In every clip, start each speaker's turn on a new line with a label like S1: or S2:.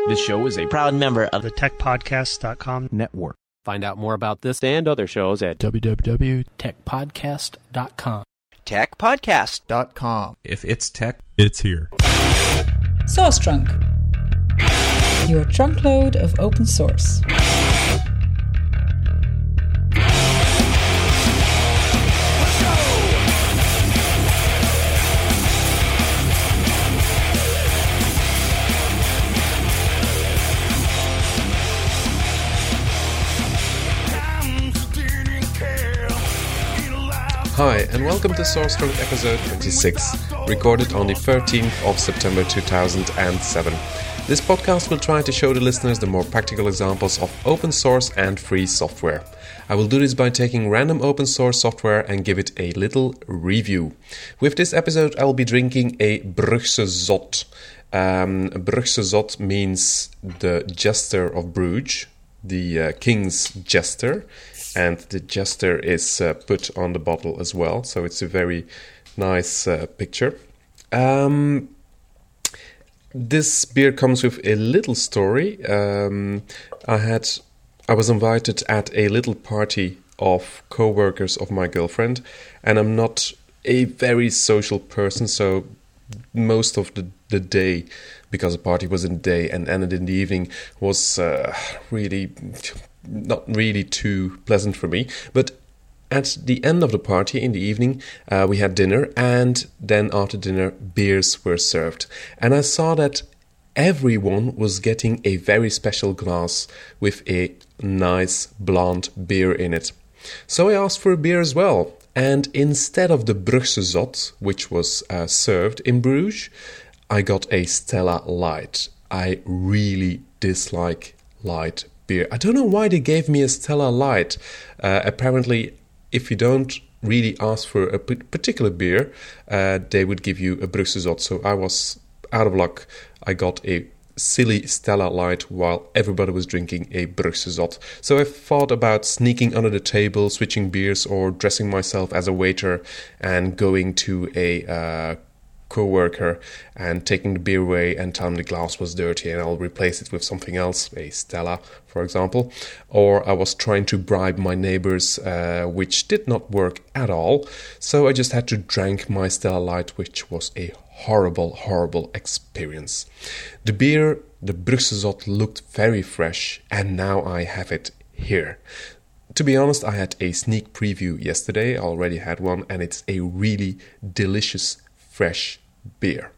S1: This show is a
S2: proud member of
S3: the techpodcast.com
S1: network.
S4: Find out more about this and other shows at
S5: www.techpodcast.com.
S2: techpodcast.com.
S6: If it's tech, it's here.
S7: Source Trunk, your trunkload of open source.
S8: Hi, and welcome to Source Trunk episode 26, recorded on the 13th of September 2007. This podcast will try to show the listeners the more practical examples of open source and free software. I will do this by taking random open source software and give it a little review. With this episode, I will be drinking a Brugse Zot. Brugse Zot means the jester of Bruges, the king's jester. And the jester is put on the bottle as well, so it's a very nice picture. This beer comes with a little story. I was invited at a little party of co-workers of my girlfriend, and I'm not a very social person, so most of the day, because the party was in the day and ended in the evening, was not really too pleasant for me. But at the end of the party in the evening, we had dinner, and then after dinner, beers were served. And I saw that everyone was getting a very special glass with a nice blonde beer in it. So I asked for a beer as well. And instead of the Brugse Zot, which was served in Bruges, I got a Stella Light. I really dislike light beer. I don't know why they gave me a Stella Light. Apparently, if you don't really ask for a particular beer, they would give you a Brugse Zot. So I was out of luck. I got a silly Stella Light while everybody was drinking a Brugse Zot. So I thought about sneaking under the table, switching beers, or dressing myself as a waiter and going to a co-worker and taking the beer away and telling the glass was dirty and I'll replace it with something else, a Stella, for example. Or I was trying to bribe my neighbors, which did not work at all. So I just had to drink my Stella Light, which was a horrible experience. The beer, the Brugse Zot, looked very fresh, and now I have it here. To be honest, I had a sneak preview yesterday. I already had one, and it's a really delicious fresh beer.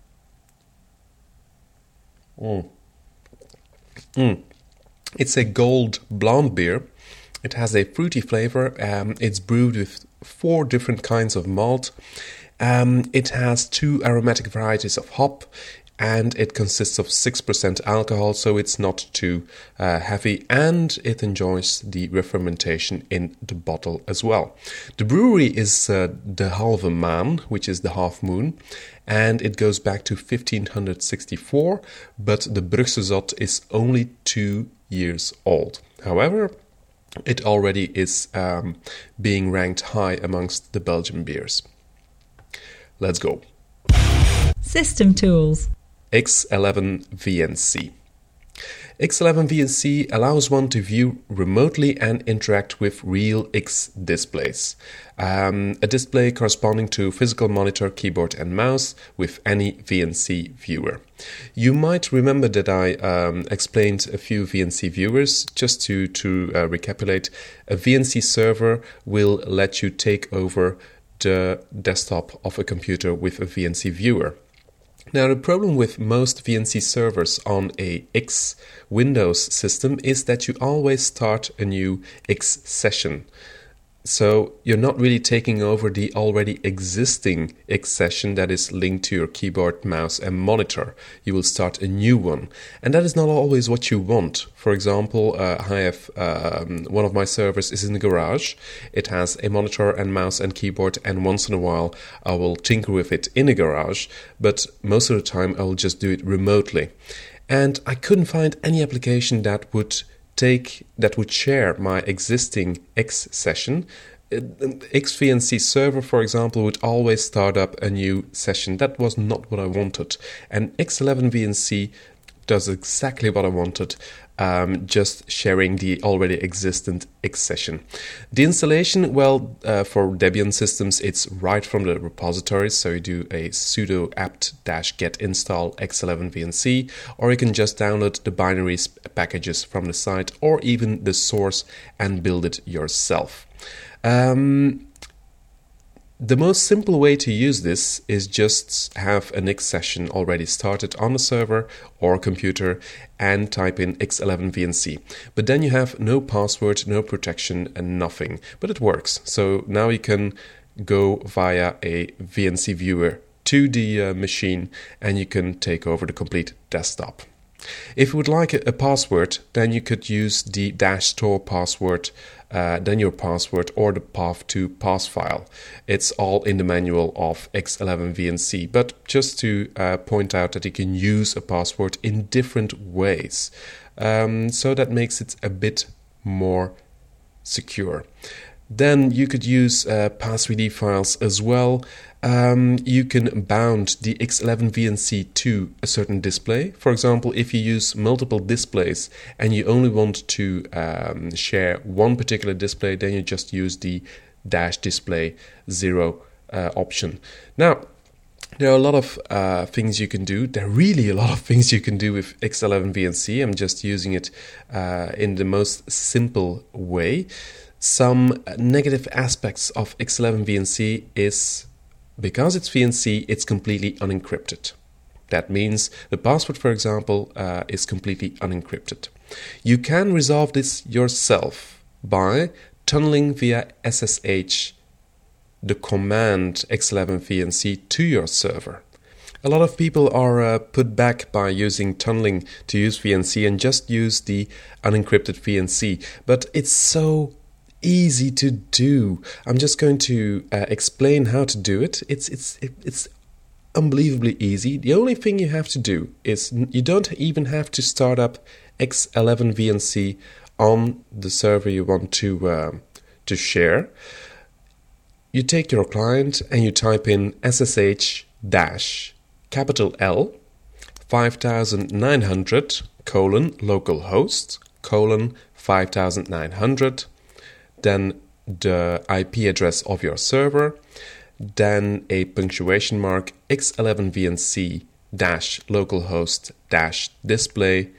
S8: It's a gold blonde beer. It has a fruity flavor. It's brewed with 4 different kinds of malt. It has 2 aromatic varieties of hop, and it consists of 6% alcohol, so it's not too heavy, and it enjoys the re-fermentation in the bottle as well. The brewery is the Halve Maan, which is the half moon, and it goes back to 1564, but the Brugse Zot is only 2 years old. However, it already is being ranked high amongst the Belgian beers. Let's go.
S7: System tools.
S8: X11 VNC. X11 VNC allows one to view remotely and interact with real X displays. A display corresponding to physical monitor, keyboard and mouse with any VNC viewer. You might remember that I explained a few VNC viewers. Just to recapitulate, a VNC server will let you take over the desktop of a computer with a VNC viewer. Now, the problem with most VNC servers on a X Windows system is that you always start a new X session. So you're not really taking over the already existing X session that is linked to your keyboard, mouse and monitor. You will start a new one. And that is not always what you want. For example, I have one of my servers is in the garage. It has a monitor and mouse and keyboard, and once in a while I will tinker with it in the garage. But most of the time I will just do it remotely. And I couldn't find any application that would share my existing X session. XVNC server, for example, would always start up a new session. That was not what I wanted. And X11 VNC does exactly what I wanted, just sharing the already existent X session. The installation, well, for Debian systems, it's right from the repository, so you do a sudo apt-get install x11vnc, or you can just download the binary packages from the site, or even the source and build it yourself. The most simple way to use this is just have an X session already started on the server or computer and type in x11vnc. But then you have no password, no protection and nothing. But it works. So now you can go via a VNC viewer to the machine and you can take over the complete desktop. If you would like a password, then you could use the -store password, then your password, or the path2 pass file. It's all in the manual of x11vnc, but just to point out that you can use a password in different ways. So that makes it a bit more secure. Then you could use pass3d files as well. You can bound the x11vnc to a certain display. For example, if you use multiple displays and you only want to share one particular display, then you just use the -display 0 option. Now, there are a lot of things you can do. There are really a lot of things you can do with x11vnc. I'm just using it in the most simple way. Some negative aspects of x11vnc is, because it's VNC, it's completely unencrypted. That means the password, for example, is completely unencrypted. You can resolve this yourself by tunneling via SSH the command x11vnc to your server. A lot of people are put back by using tunneling to use VNC and just use the unencrypted VNC, but it's so easy to do. I'm just going to explain how to do it. It's unbelievably easy. The only thing you have to do is you don't even have to start up x11vnc on the server you want to share. You take your client and you type in SSH capital L 5900 localhost 5900, then the IP address of your server, then a punctuation mark x11vnc localhost display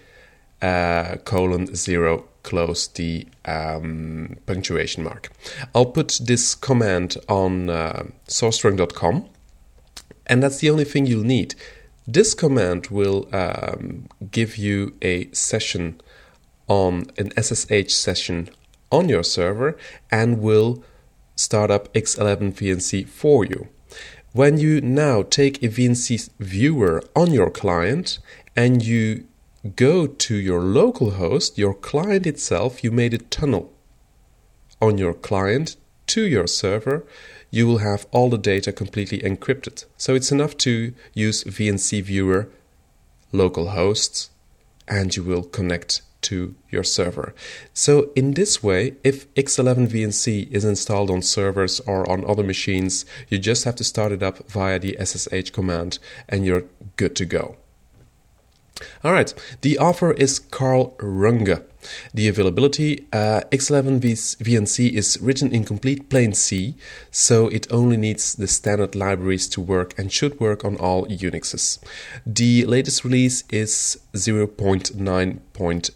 S8: 0 close the punctuation mark. I'll put this command on sourcestrunk.com, and that's the only thing you'll need. This command will give you a session on an SSH session on your server and will start up x11vnc for you. When you now take a VNC viewer on your client and you go to your local host, your client itself, you made a tunnel on your client to your server, you will have all the data completely encrypted. So it's enough to use VNC viewer, local hosts, and you will connect to your server. So in this way, if x11vnc is installed on servers or on other machines, you just have to start it up via the SSH command and you're good to go. Alright, the offer is Carl Runge. The availability, x11vnc is written in complete plain C, so it only needs the standard libraries to work and should work on all Unixes. The latest release is 0.9.2.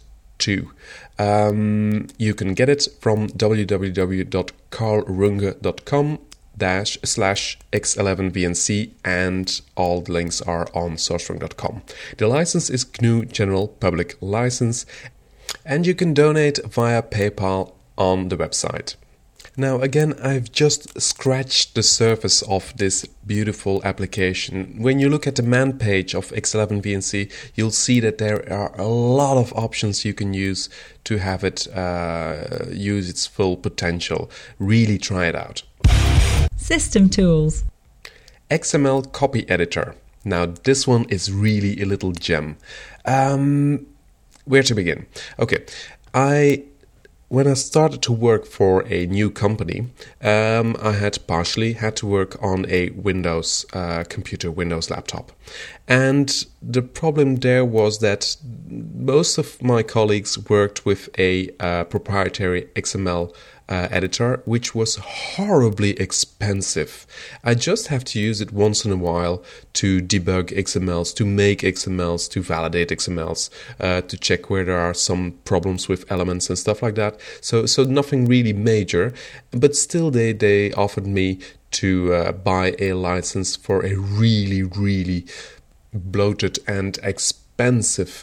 S8: You can get it from www.carlrunge.com /x11vnc, and all the links are on sourcestrunk.com. The license is GNU General Public License, and you can donate via PayPal on the website. Now again, I've just scratched the surface of this beautiful application. When you look at the man page of x11vnc, you'll see that there are a lot of options you can use to have it use its full potential. Really try it out.
S7: System tools.
S8: XML copy editor. Now this one is really a little gem. Where to begin? Okay, when I started to work for a new company, I had partially had to work on a Windows computer, Windows laptop. And the problem there was that most of my colleagues worked with a proprietary XML editor, which was horribly expensive. I just have to use it once in a while to debug XMLs, to make XMLs, to validate XMLs, to check where there are some problems with elements and stuff like that. So nothing really major, but still they offered me to buy a license for a really, really bloated and expensive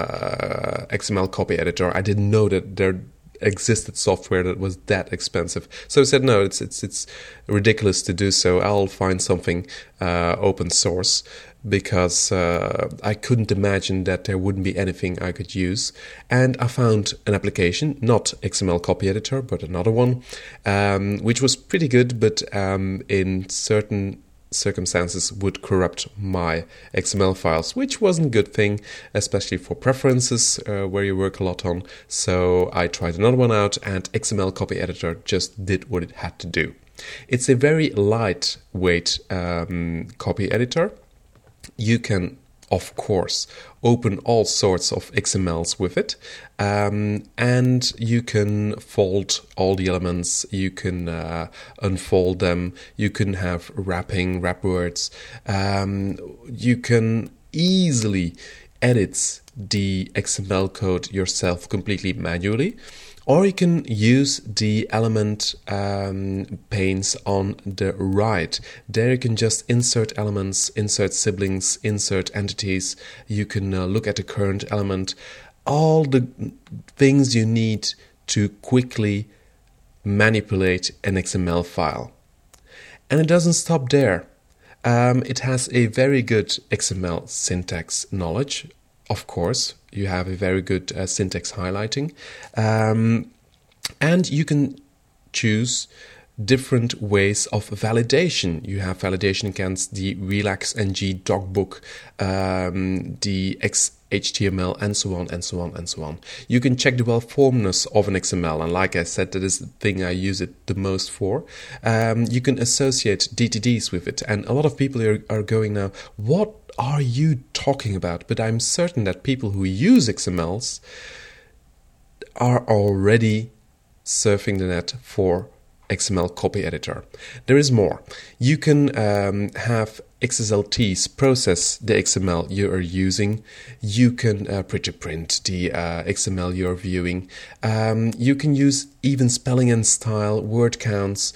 S8: XML copy editor. I didn't know that there existed software that was that expensive. So I said, no, it's ridiculous to do so. I'll find something open source, because I couldn't imagine that there wouldn't be anything I could use. And I found an application, not XML copy editor, but another one, which was pretty good, but in certain circumstances would corrupt my XML files, which wasn't a good thing, especially for preferences where you work a lot on. So I tried another one out, and XML copy editor just did what it had to do. It's a very lightweight copy editor. You can, of course, open all sorts of XMLs with it, and you can fold all the elements, you can unfold them, you can have wrap words, you can easily edit the XML code yourself completely manually, or you can use the element panes on the right. There you can just insert elements, insert siblings, insert entities. You can look at the current element. All the things you need to quickly manipulate an XML file. And it doesn't stop there. It has a very good XML syntax knowledge. Of course, you have a very good syntax highlighting. And you can choose different ways of validation. You have validation against the RelaxNG dogbook, the XHTML, and so on, and so on, and so on. You can check the well-formedness of an XML, and like I said, that is the thing I use it the most for. You can associate DTDs with it, and a lot of people are going now, what are you talking about? But I'm certain that people who use XMLs are already surfing the net for XML copy editor. There is more. You can have XSLTs process the XML you are using. You can print the XML you're viewing. You can use even spelling and style, word counts,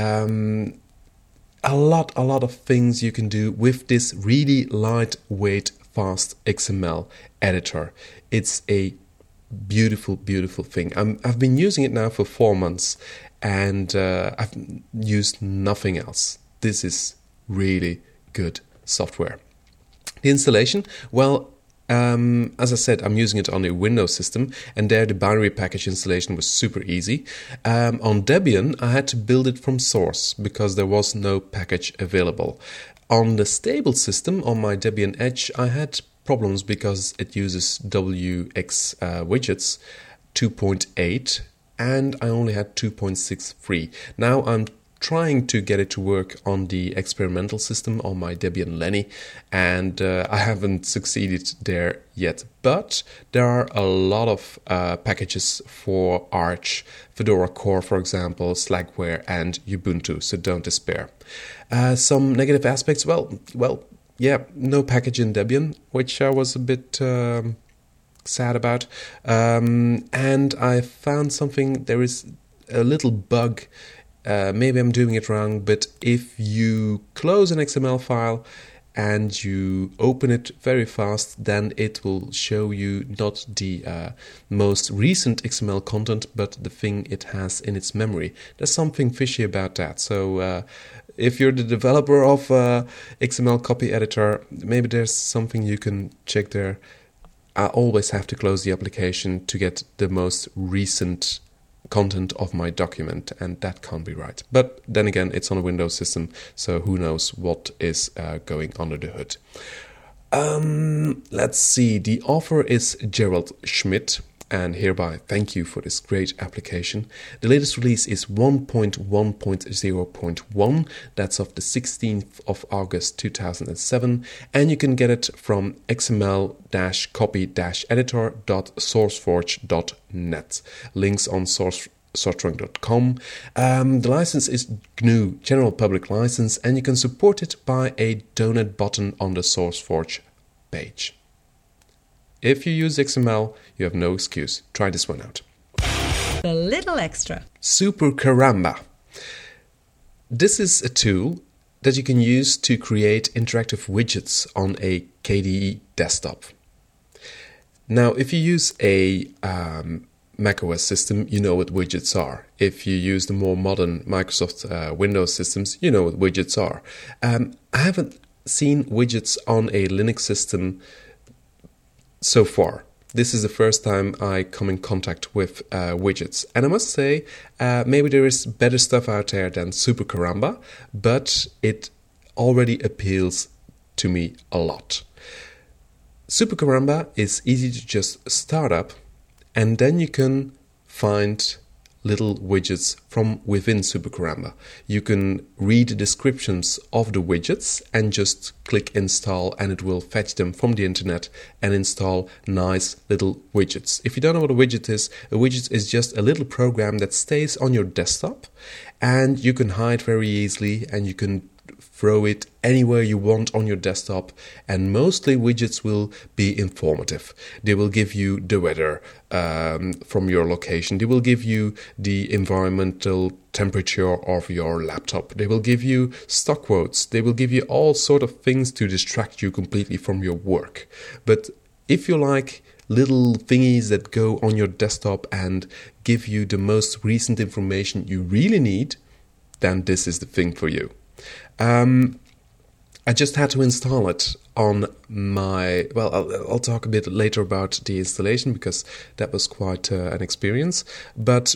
S8: a lot of things you can do with this really lightweight, fast XML editor. It's a beautiful, beautiful thing. I've been using it now for 4 months, and I've used nothing else. This is really good software. The installation, well, as I said, I'm using it on a Windows system, and there the binary package installation was super easy. On Debian, I had to build it from source because there was no package available. On the stable system, on my Debian Edge, I had problems because it uses WX widgets 2.8, and I only had 2.63. Now I'm trying to get it to work on the experimental system on my Debian Lenny, and I haven't succeeded there yet. But there are a lot of packages for Arch, Fedora Core, for example, Slackware, and Ubuntu, so don't despair. Some negative aspects, well, yeah, no package in Debian, which I was a bit sad about. And I found something, there is a little bug. Maybe I'm doing it wrong, but if you close an XML file and you open it very fast, then it will show you not the most recent XML content, but the thing it has in its memory. There's something fishy about that. So if you're the developer of XML copy editor, maybe there's something you can check there. I always have to close the application to get the most recent content of my document, and that can't be right. But then again, it's on a Windows system, so who knows what is going under the hood. Let's see, the author is Gerald Schmidt, and hereby thank you for this great application. The latest release is 1.1.0.1. That's of the 16th of August 2007, and you can get it from xml-copy-editor.sourceforge.net. Links on sourceforge.com. The license is GNU General Public License, and you can support it by a donate button on the SourceForge page. If you use XML, you have no excuse. Try this one out.
S7: A little extra.
S8: Super Caramba. This is a tool that you can use to create interactive widgets on a KDE desktop. Now, if you use a macOS system, you know what widgets are. If you use the more modern Microsoft Windows systems, you know what widgets are. I haven't seen widgets on a Linux system so far. This is the first time I come in contact with widgets. And I must say, maybe there is better stuff out there than Super Caramba, but it already appeals to me a lot. Super Caramba is easy to just start up, and then you can find little widgets from within Super Caramba. You can read the descriptions of the widgets and just click install, and it will fetch them from the internet and install nice little widgets. If you don't know what a widget is just a little program that stays on your desktop, and you can hide very easily, and you can throw it anywhere you want on your desktop, and mostly widgets will be informative. They will give you the weather from your location. They will give you the environmental temperature of your laptop. They will give you stock quotes. They will give you all sort of things to distract you completely from your work. But if you like little thingies that go on your desktop and give you the most recent information you really need, then this is the thing for you. I just had to install it on my... Well, I'll talk a bit later about the installation because that was quite an experience. But,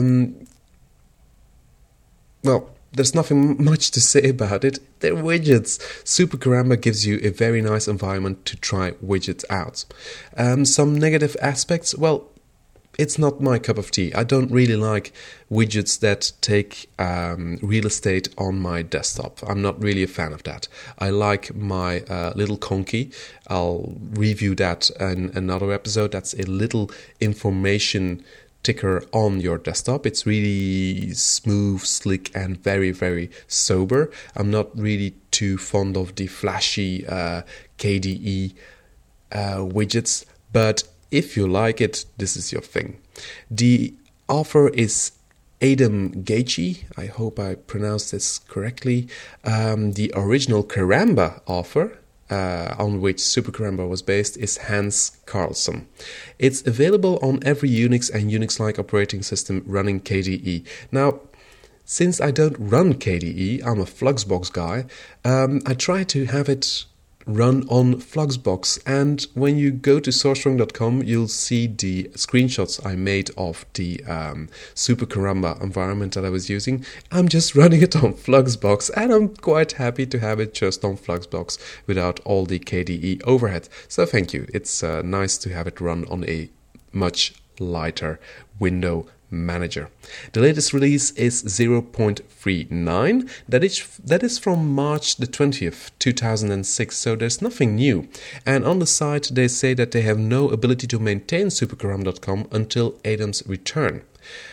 S8: well, there's nothing much to say about it. They're widgets. Super Caramba gives you a very nice environment to try widgets out. Some negative aspects, well, it's not my cup of tea. I don't really like widgets that take real estate on my desktop. I'm not really a fan of that. I like my little Conky. I'll review that in another episode. That's a little information ticker on your desktop. It's really smooth, slick, and very, very sober. I'm not really too fond of the flashy KDE widgets, but if you like it, this is your thing. The author is Adam Gaichi. I hope I pronounced this correctly. The original Caramba author, on which Super Caramba was based, is Hans Carlson. It's available on every Unix and Unix-like operating system running KDE. Now, since I don't run KDE, I'm a Fluxbox guy, I try to have it run on Fluxbox, and when you go to sourcestrong.com you'll see the screenshots I made of the Super Caramba environment that I was using. I'm just running it on Fluxbox, and I'm quite happy to have it just on Fluxbox without all the KDE overhead. So thank you. It's nice to have it run on a much lighter window manager. The latest release is 0.39. That is from March the 20th, 2006, so there's nothing new. And on the site they say that they have no ability to maintain supercaramba.com until Adam's return.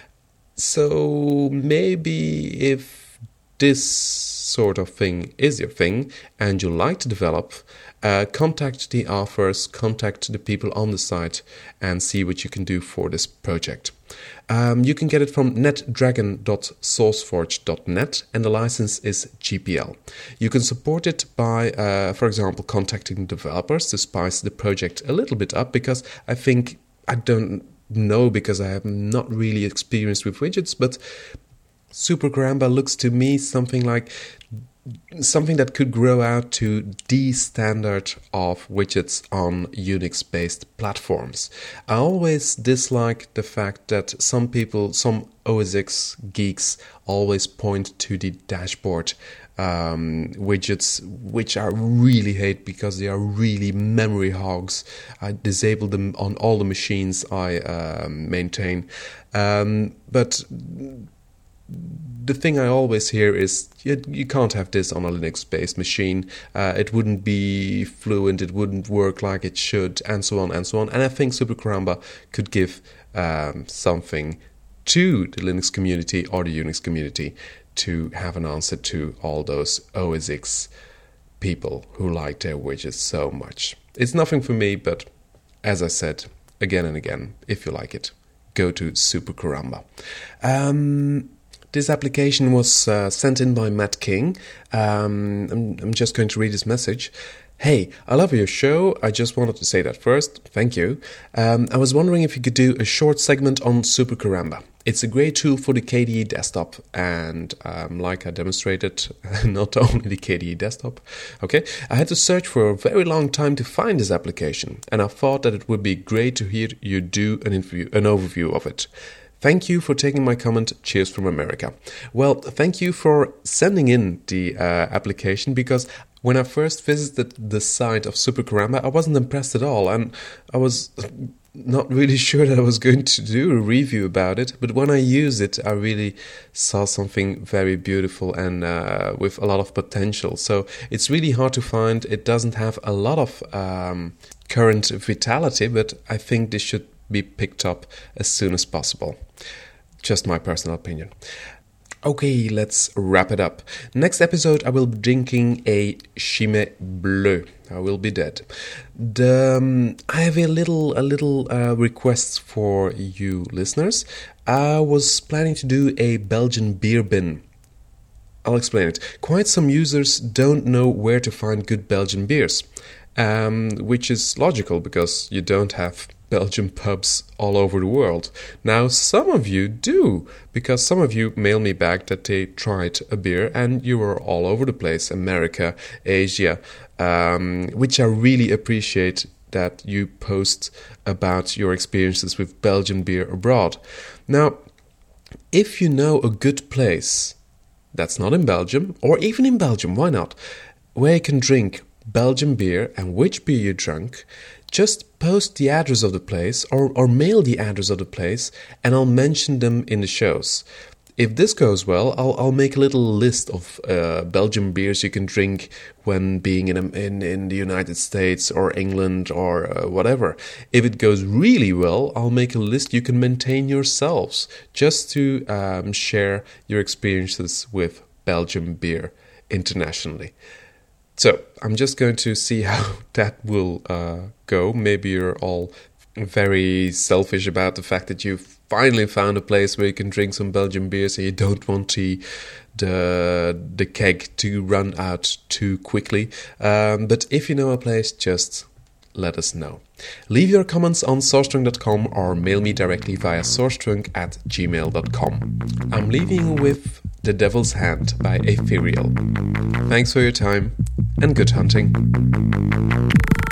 S8: So maybe if this sort of thing is your thing and you like to develop, contact the authors, contact the people on the site and see what you can do for this project. You can get it from netdragon.sourceforge.net and the license is GPL. You can support it by, for example, contacting developers to spice the project a little bit up, because I don't know because I have not really experienced with widgets, but Super Caramba looks to me something that could grow out to the standard of widgets on Unix-based platforms. I always dislike the fact that some OS X geeks always point to the dashboard widgets, which I really hate because they are really memory hogs. I disable them on all the machines I maintain. But the thing I always hear is you can't have this on a Linux-based machine. It wouldn't be fluent, it wouldn't work like it should, and so on and so on. And I think Super Caramba could give something to the Linux community or the Unix community to have an answer to all those OS X people who like their widgets so much. It's nothing for me, but as I said again and again, if you like it, go to Super Caramba. This application was sent in by Matt King. I'm just going to read his message. Hey, I love your show. I just wanted to say that first. Thank you. I was wondering if you could do a short segment on Super Caramba. It's a great tool for the KDE desktop, and like I demonstrated, not only the KDE desktop. Okay, I had to search for a very long time to find this application, and I thought that it would be great to hear you do an overview of it. Thank you for taking my comment. Cheers from America. Well, thank you for sending in the application, because when I first visited the site of Super Caramba, I wasn't impressed at all, and I was not really sure that I was going to do a review about it. But when I used it, I really saw something very beautiful and with a lot of potential. So it's really hard to find. It doesn't have a lot of current vitality, but I think this should be picked up as soon as possible. Just my personal opinion. Okay, let's wrap it up. Next episode, I will be drinking a Chimay Bleu. I will be dead. I have a little request for you listeners. I was planning to do a Belgian beer bin. I'll explain it. Quite some users don't know where to find good Belgian beers, which is logical because you don't have Belgian pubs all over the world. Now, some of you do, because some of you mail me back that they tried a beer and you were all over the place, America, Asia, which I really appreciate that you post about your experiences with Belgian beer abroad. Now, if you know a good place that's not in Belgium, or even in Belgium, why not, where you can drink Belgian beer and which beer you drank, just post the address of the place or mail the address of the place, and I'll mention them in the shows. If this goes well, I'll make a little list of Belgian beers you can drink when being in the United States or England or whatever. If it goes really well, I'll make a list you can maintain yourselves, just to share your experiences with Belgian beer internationally. So I'm just going to see how that will go. Maybe you're all very selfish about the fact that you've finally found a place where you can drink some Belgian beer, so you don't want the keg to run out too quickly. But if you know a place, just let us know. Leave your comments on sourcetrunk.com or mail me directly via sourcetrunk@gmail.com. I'm leaving you with The Devil's Hand by Ethereal. Thanks for your time and good hunting.